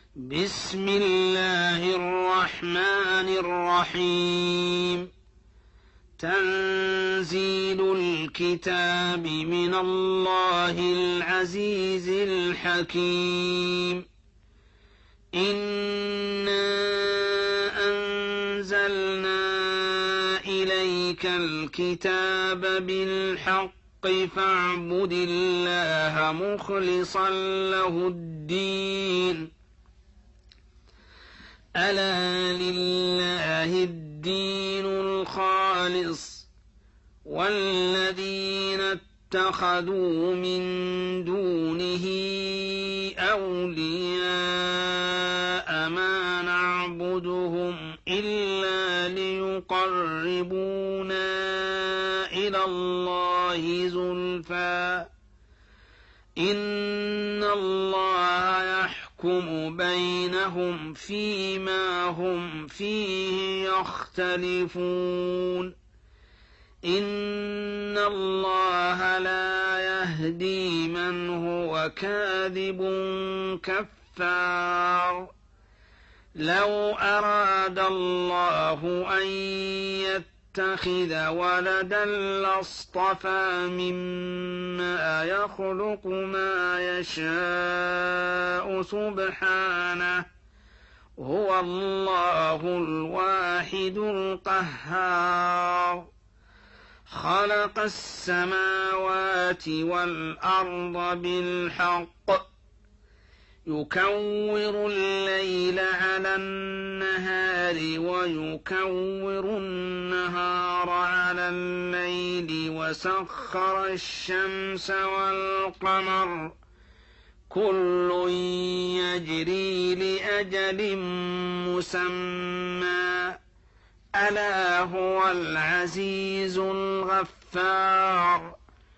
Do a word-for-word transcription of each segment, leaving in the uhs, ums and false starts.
بسم الله الرحمن الرحيم. تنزيل الكتاب من الله العزيز الحكيم. إنا أنزلنا إليك الكتاب بالحق فاعبد الله مخلصا له الدين. ألا لله الدين الخالص والذين اتخذوا من دونه أولياء ما نعبدهم إلا ليقربونا إلى الله زلفى إن الله يحكم بينهم فيما هم فيه يختلفون. إن الله لا يهدي من هو كاذب كفار. لو أراد الله أن يتخذ ولدا لاصطفى مما يخلق ما يشاء سبحانه هو الله الواحد القهار. خلق السماوات والأرض بالحق يكور الليل على النهار ويكور النهار على الليل وسخر الشمس والقمر كل يجري لأجل مسمى ألا هو العزيز الغفار.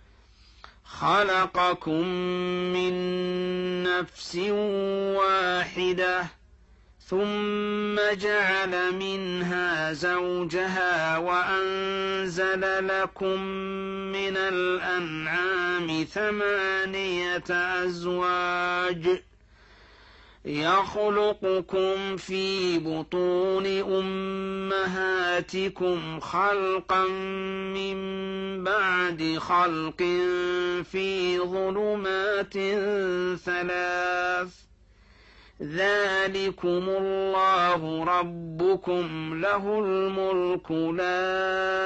خلقكم من نفس واحدة ثم جعل منها زوجها وأنزل لكم من الأنعام ثمانية أزواج يخلقكم في بطون أمهاتكم خلقا من بعد خلق في ظلمات ثلاث ذلكم الله ربكم له الملك لا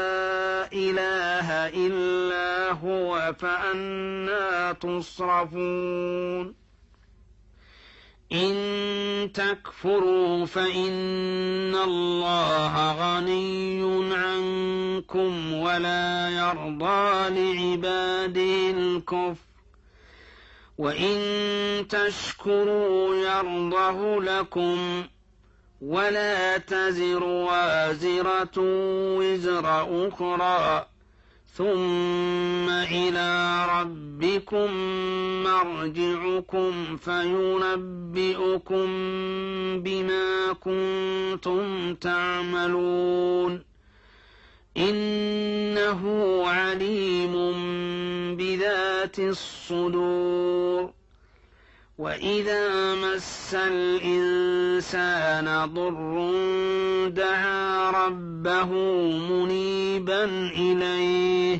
إله إلا هو فأنى تصرفون. إن تكفروا فإن الله غني عنكم ولا يرضى لعباده الكفر وإن تشكروا يرضه لكم ولا تزر وازرة وزر أخرى ثم إلى ربكم مرجعكم فينبئكم بما كنتم تعملون. إنه عليم بذات الصدور. وإذا مس الإنسان ضر دعا ربه منيبا إليه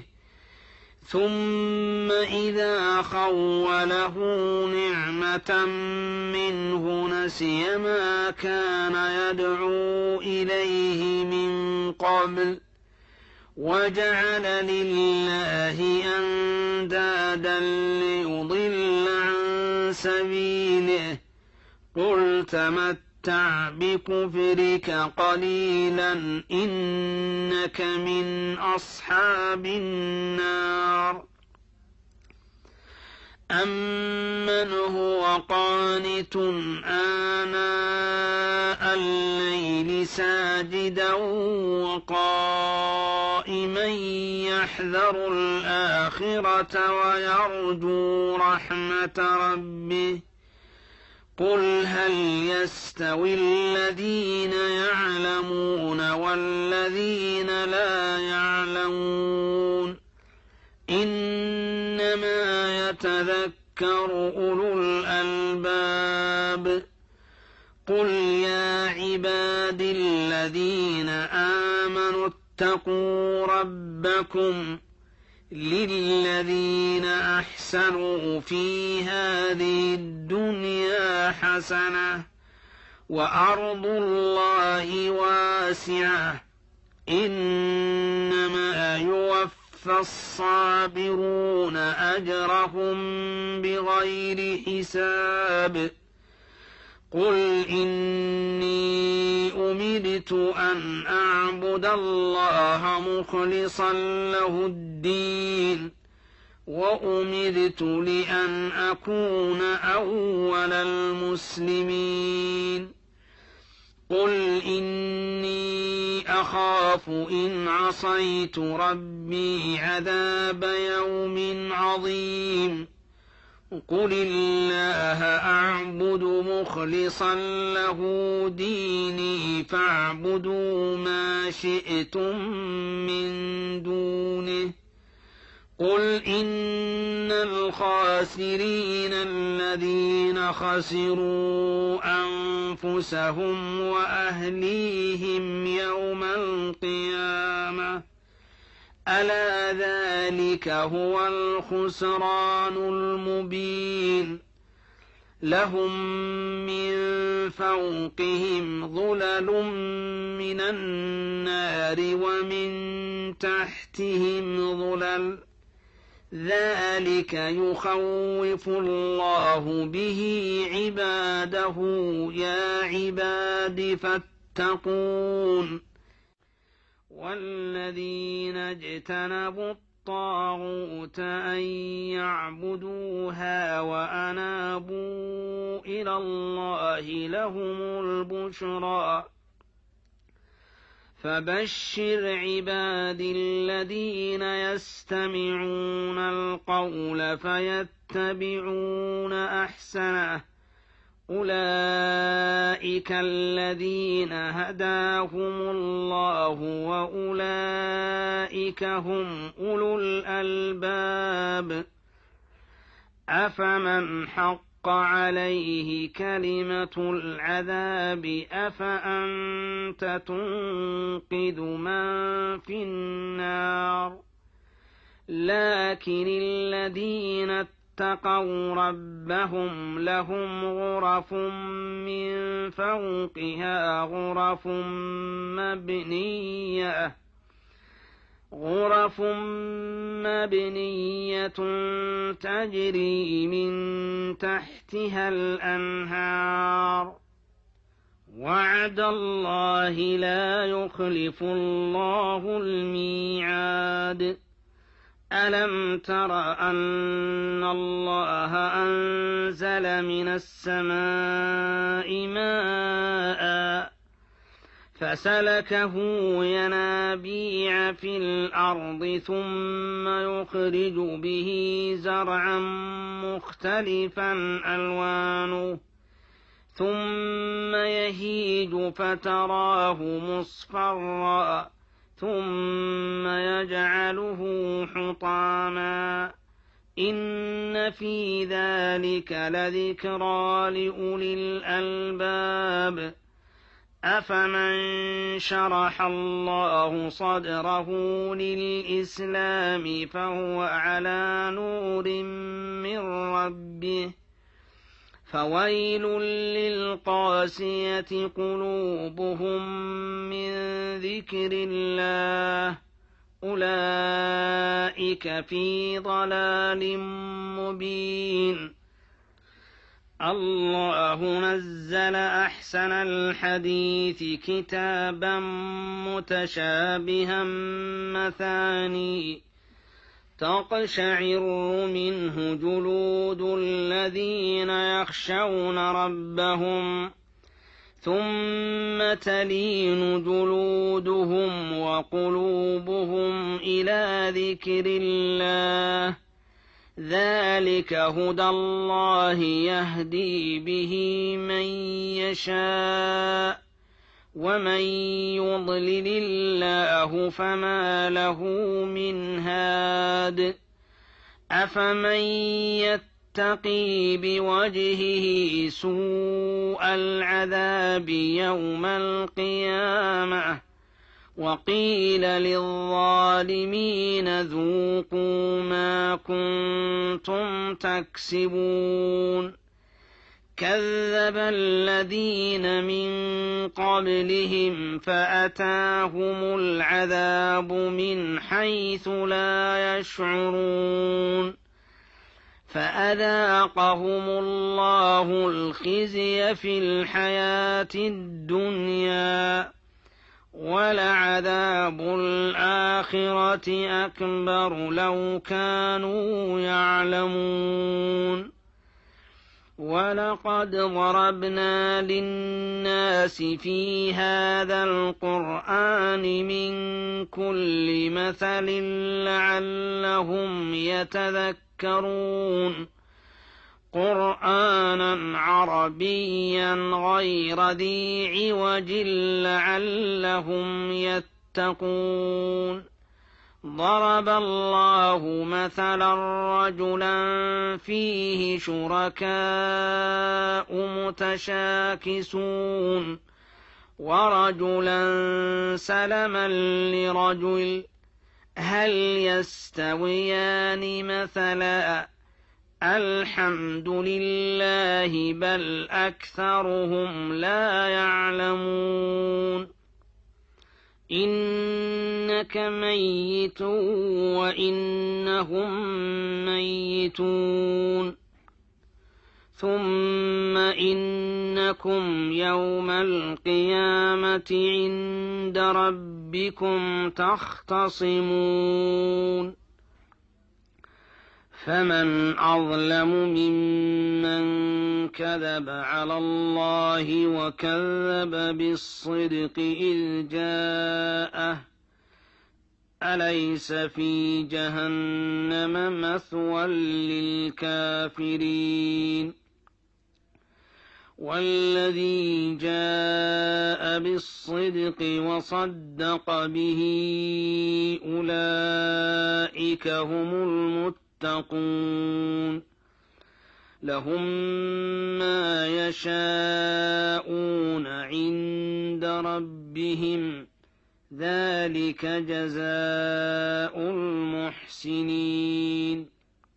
ثم إذا خوله نعمة منه نسي ما كان يدعو إليه من قبل وجعل لله أندادا ليضل عن سبيله قل تمتع بكفرك قليلا إنك من أصحاب النار. أمن هو قانت آناء الليل ساجدا وقائما يحذر الآخرة ويرجو رحمة ربه قل هل يستوي الذين يعلمون والذين لا يعلمون إنما يتذكر أولو الألباب قل يا عبادي الذين آمنوا اتقوا ربكم للذين أحسنوا في هذه الدنيا حسنة وأرض الله واسعة إنما يوفى الصابرون أجرهم بغير حساب قل إني أمرت أن أعبد الله مخلصا له الدين وأمرت لأن أكون أول المسلمين قل إني أخاف إن عصيت ربي عذاب يوم عظيم قل الله أعبد مخلصا له ديني فاعبدوا ما شئتم من دونه قل إن الخاسرين الذين خسروا أنفسهم وأهليهم يوم القيامة ألا ذلك هو الخسران المبين لهم من فوقهم ظلل من النار ومن تحتهم ظلل ذلك يخوف الله به عباده يا عباد فاتقون والذين اجتنبوا الطاغوت أن يعبدوها وأنابوا إلى الله لهم البشرى فبشر عبادي الذين يستمعون القول فيتبعون أحسنه أولئك الذين هداهم الله وأولئك هم أولو الألباب أفمن حق عليه كلمة العذاب أفأنت تنقذ من في النار لكن الذين اتقوا ربهم لهم غرف من فوقها غرف مبنية غرف مبنية تجري من تحتها الأنهار وعد الله لا يخلف الله الميعاد ألم تر أن الله أنزل من السماء ماء فسلكه ينابيع في الأرض ثم يخرج به زرعا مختلفا ألوانه ثم يهيج فتراه مصفرا ثم يجعله حطاما إن في ذلك لذكرى لأولي الألباب أفمن شرح الله صدره للإسلام فهو على نور من ربه فويل للقاسية قلوبهم من ذكر الله أولئك في ضلال مبين الله نزل أحسن الحديث كتابا متشابها مثاني تقشعر منه جلود الذين يخشون ربهم ثم تلين جلودهم وقلوبهم إلى ذكر الله ذلك هدى الله يهدي به من يشاء ومن يضلل الله فما له من هاد أفمن يتقي بوجهه سوء العذاب يوم القيامة وقيل للظالمين ذوقوا ما كنتم تكسبون كذب الذين من قبلهم فأتاهم العذاب من حيث لا يشعرون فأذاقهم الله الخزي في الحياة الدنيا ولعذاب الآخرة أكبر لو كانوا يعلمون ولقد ضربنا للناس في هذا القرآن من كل مثل لعلهم يتذكرون قرآنا عربيا غير ذي عوج لعلهم يتقون ضرب الله مثلا رجلا فيه شركاء متشاكسون ورجلا سلما لرجل هل يستويان مثلا الحمد لله بل أكثرهم لا يعلمون إنك ميت وإنهم ميتون ثم إنكم يوم القيامة عند ربكم تختصمون فمن أظلم ممن كذب على الله وكذب بالصدق إذ جاءه أليس في جهنم مثوى للكافرين والذي جاء بالصدق وصدق به أولئك هم المتقون تقون لهم ما يشاءون عند ربهم ذلك جزاء المحسنين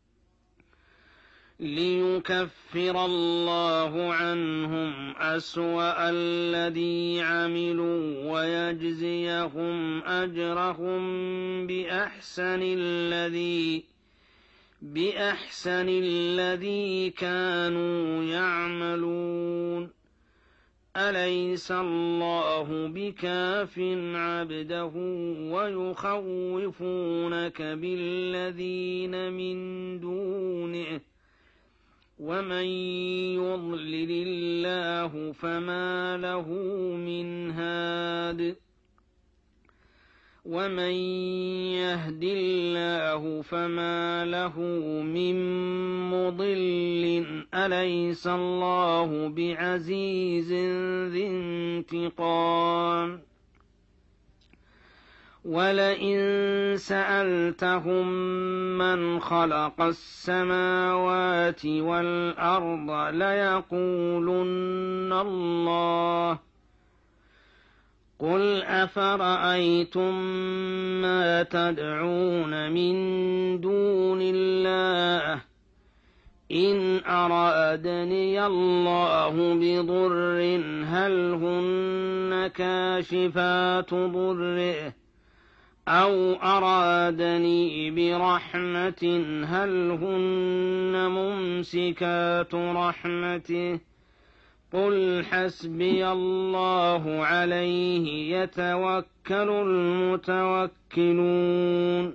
ليكفر الله عنهم أسوأ الذي عملوا ويجزيهم أجرهم بأحسن الذي بأحسن الذي كانوا يعملون أليس الله بكاف عبده ويخوفونك بالذين من دونه ومن يضلل الله فما له من هاد ومن يهد الله فما له من مضل أليس الله بعزيز ذي انتقام ولئن سألتهم من خلق السماوات والأرض ليقولن الله قل أفرأيتم ما تدعون من دون الله إن أرادني الله بضر هل هن كاشفات ضره أو أرادني برحمة هل هن ممسكات رحمته قل حسبي الله عليه يتوكل المتوكلون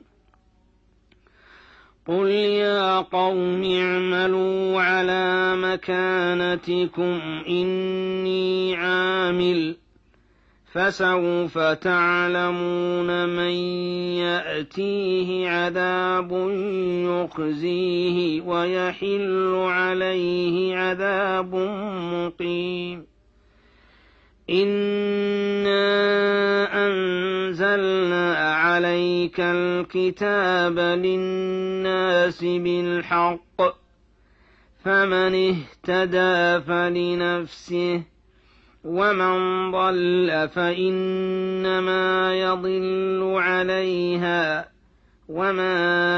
قل يا قوم اعملوا على مكانتكم إني عامل فسوف تعلمون من يأتيه عذاب يخزيه ويحل عليه عذاب مقيم إنا أنزلنا عليك الكتاب للناس بالحق فمن اهتدى فلنفسه ومن ضل فإنما يضل عليها وما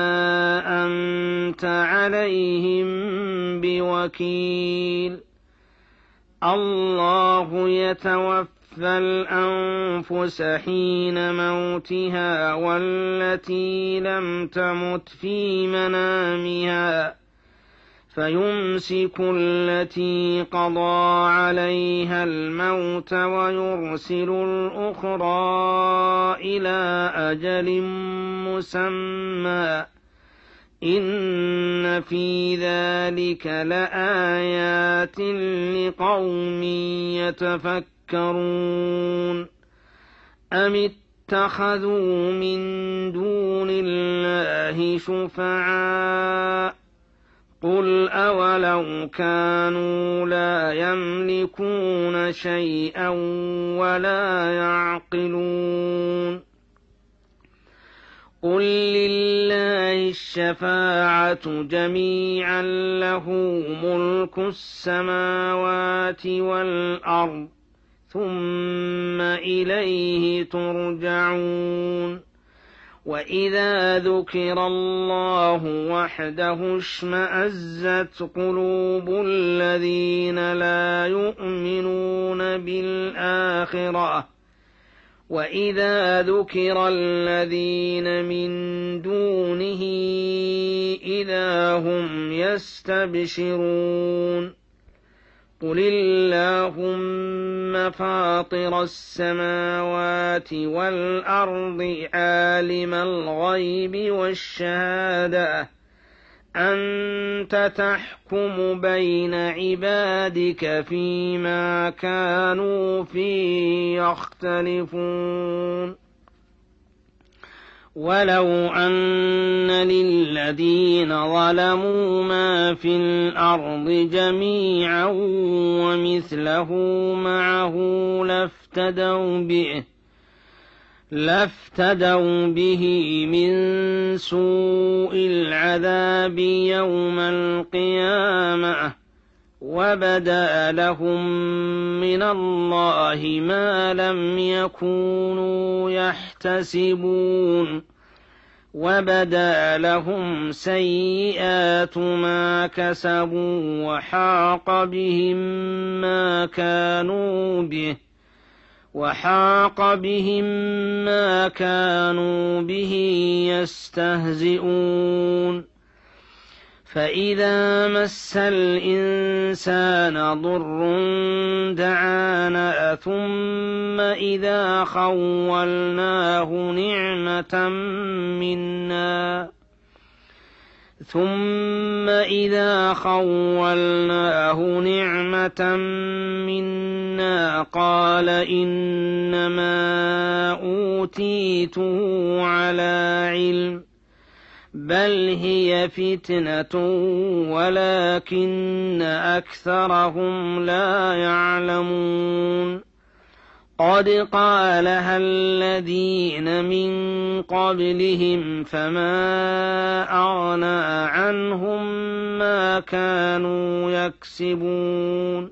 أنت عليهم بوكيل. الله يتوفى الأنفس حين موتها والتي لم تمت في منامها فيمسك التي قضى عليها الموت ويرسل الأخرى إلى أجل مسمى إن في ذلك لآيات لقوم يتفكرون. أم اتخذوا من دون الله شفعاء قل أولو كانوا لا يملكون شيئا ولا يعقلون. قل لله الشفاعة جميعا له ملك السماوات والأرض ثم إليه ترجعون. وإذا ذكر الله وحده اشمأزت قلوب الذين لا يؤمنون بالآخرة وإذا ذكر الذين من دونه إذا هم يستبشرون. قل اللهم فاطر السماوات والأرض عالم الغيب والشهادة أنت تحكم بين عبادك فيما كانوا فيه يختلفون. ولو أن للذين ظلموا ما في الأرض جميعا ومثله معه لافتدوا به لافتدوا به من سوء العذاب يوم القيامة وبدا لهم من الله ما لم يكونوا يحتسبون وبدا لهم سيئات ما كسبوا وحاق بهم ما كانوا به وحاق بهم ما كانوا به يستهزئون. فإذا مس الإنسان ضر دعانا ثم إذا خولناه نعمة منا ثم إذا خولناه نعمة منا قال إنما أوتيته على علم بل هي فتنة ولكن أكثرهم لا يعلمون. قد قالها الذين من قبلهم فما أغنى عنهم ما كانوا يكسبون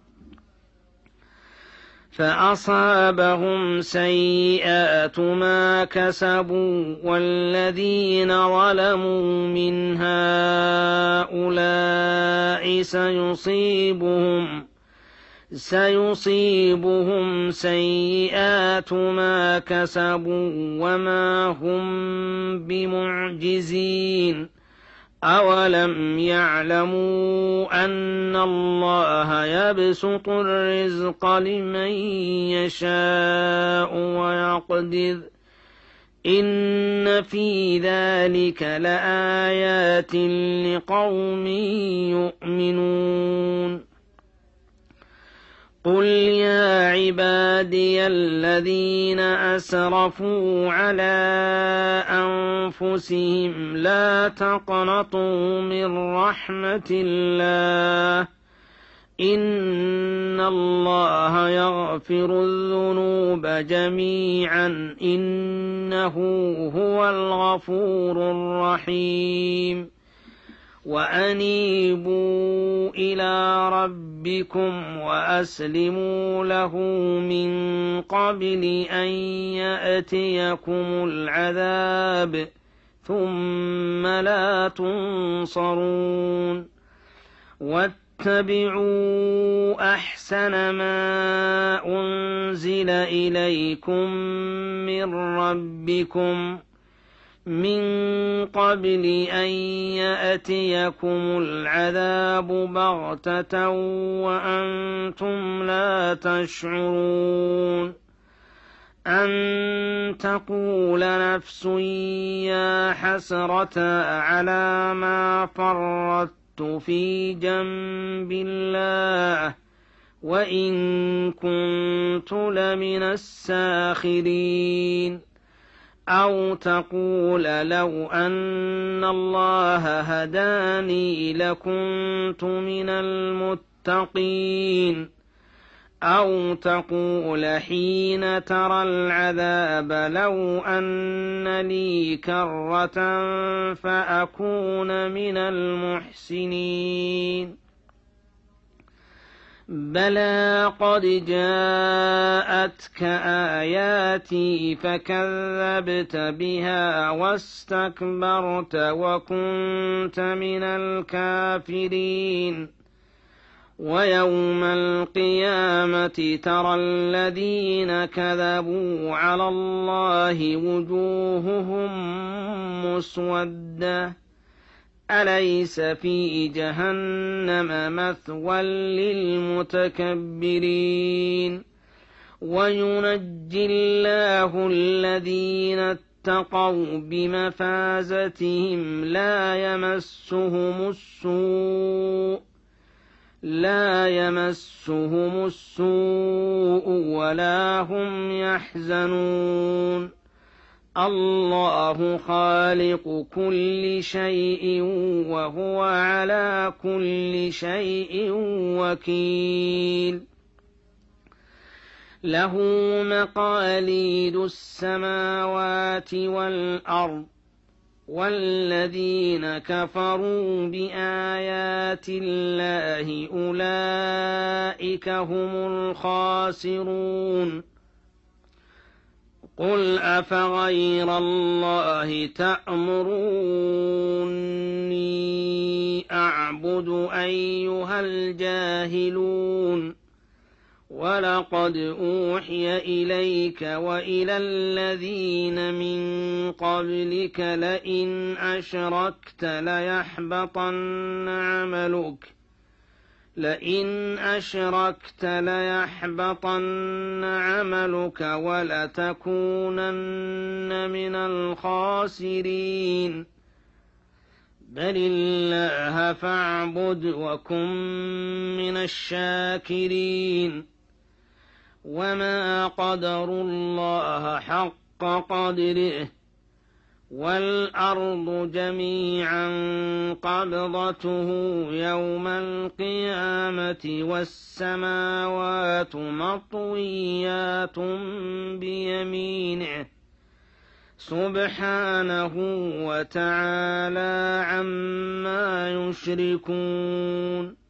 فأصابهم سيئات ما كسبوا والذين ظلموا من هؤلاء سيصيبهم سيصيبهم سيئات ما كسبوا وما هم بمعجزين. أولم يعلموا أن الله يبسط الرزق لمن يشاء ويقدر إن في ذلك لآيات لقوم يؤمنون. قل يا عبادي الذين أسرفوا على أنفسهم لا تقنطوا من رحمة الله إن الله يغفر الذنوب جميعا إنه هو الغفور الرحيم. وأنيبوا إلى ربكم وأسلموا له من قبل أن يأتيكم العذاب ثم لا تنصرون واتبعوا أحسن ما أنزل إليكم من ربكم من قبل أن يأتيكم العذاب بغتة وأنتم لا تشعرون أن تقول نفس يا حسرة على ما فرطت في جنب الله وإن كنت لمن الساخرين أو تقول لو أن الله هداني لكنت من المتقين أو تقول حين ترى العذاب لو أن لي كرة فأكون من المحسنين بلى قد جاءتك آياتي فكذبت بها واستكبرت وكنت من الكافرين ويوم القيامة ترى الذين كذبوا على الله وجوههم مسودة أليس في جهنم مثوى للمتكبرين وينجي الله الذين اتقوا بمفازتهم لا يمسهم السوء لا يمسهم السوء ولا هم يحزنون الله خالق كل شيء وهو على كل شيء وكيل له مقاليد السماوات والأرض والذين كفروا بآيات الله أولئك هم الخاسرون قل أفغير الله تأمروني أعبد أيها الجاهلون ولقد أوحي إليك وإلى الذين من قبلك لئن أشركت ليحبطن عملك لئن أشركت ليحبطن عملك ولتكونن من الخاسرين بل الله فاعبد وكن من الشاكرين وما قدروا الله حق قدره والأرض جميعا قبضته يوم القيامة والسماوات مطويات بيمينه سبحانه وتعالى عما يشركون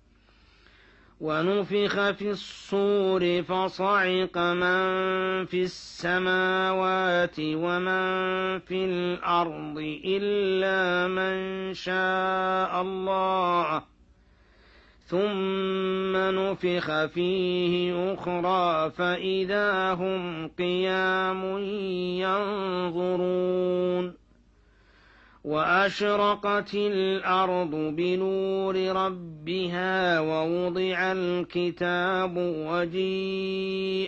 ونفخ في الصور فصعق من في السماوات ومن في الأرض إلا من شاء الله ثم نفخ فيه أخرى فإذا هم قيام ينظرون وأشرقت الأرض بنور ربها ووضع الكتاب وجيء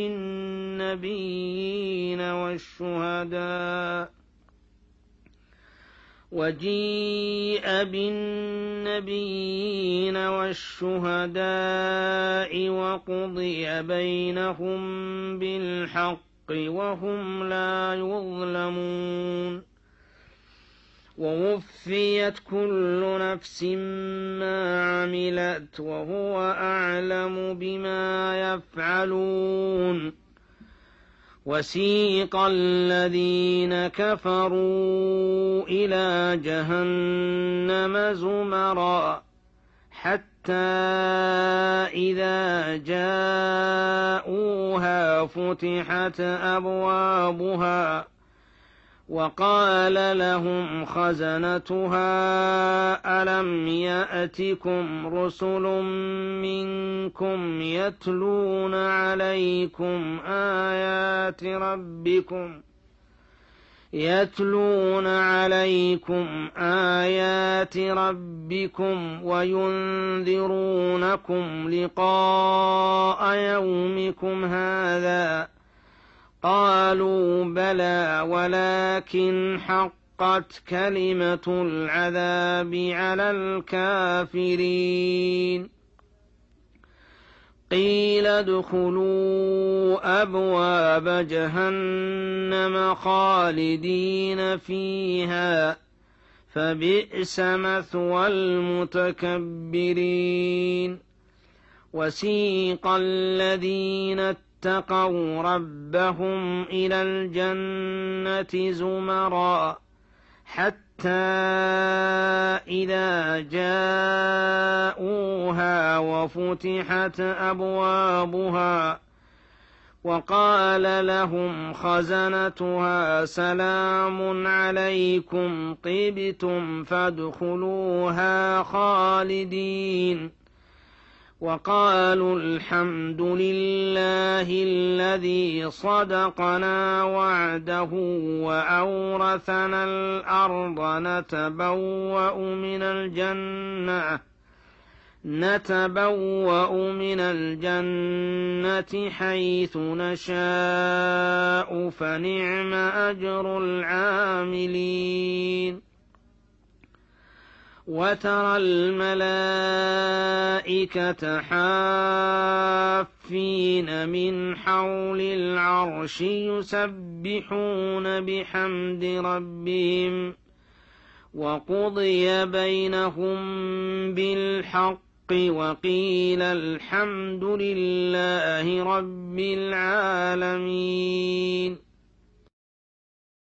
بالنبيين والشهداء وجيء بالنبيين والشهداء وقضي بينهم بالحق وهم لا يظلمون ووفيت كل نفس ما عملت وهو أعلم بما يفعلون وسيق الذين كفروا إلى جهنم زمرا حتى إذا جاءوها فتحت أبوابها وقال لهم خزنتها ألم يأتكم رسل منكم يتلون عليكم آيات ربكم يتلون عليكم آيات ربكم وينذرونكم لقاء يومكم هذا قالوا بلى ولكن حقت كلمة العذاب على الكافرين قيل ادخلوا أبواب جهنم خالدين فيها فبئس مثوى المتكبرين وسيق الذين اتقوا ربهم إلى الجنة زمرا حتى إذا جاءوها وفتحت أبوابها وقال لهم خزنتها سلام عليكم طبتم فادخلوها خالدين وقالوا الحمد لله الذي صدقنا وعده وأورثنا الأرض نتبوأ من الجنة نتبوأ من الجنة حيث نشاء فنعم أجر العاملين وترى الملائكة حافين من حول العرش يسبحون بحمد ربهم وقضي بينهم بالحق وقيل الحمد لله رب العالمين